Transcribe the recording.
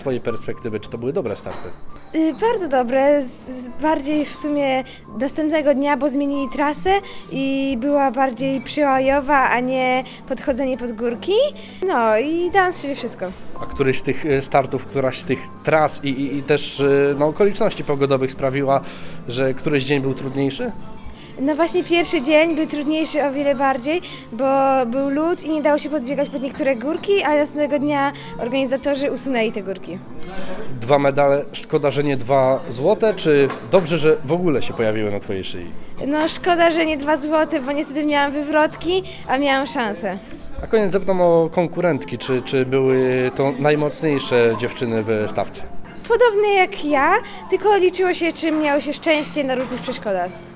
Z twojej perspektywy, czy to były dobre starty? Bardzo dobre, bardziej w sumie następnego dnia, bo zmienili trasę i była bardziej przełajowa, a nie podchodzenie pod górki. No i dałam z siebie wszystko. A któryś z tych startów, któraś z tych tras i też okoliczności pogodowych sprawiła, że któryś dzień był trudniejszy? No właśnie pierwszy dzień był trudniejszy o wiele bardziej, bo był lód i nie dało się podbiegać pod niektóre górki, ale następnego dnia organizatorzy usunęli te górki. 2 medale, szkoda, że nie 2 złote, czy dobrze, że w ogóle się pojawiły na twojej szyi? No szkoda, że nie 2 złote, bo niestety miałam wywrotki, a miałam szansę. Na koniec zapytam o konkurentki, czy były to najmocniejsze dziewczyny w stawce? Podobne jak ja, tylko liczyło się, czy miało się szczęście na różnych przeszkodach.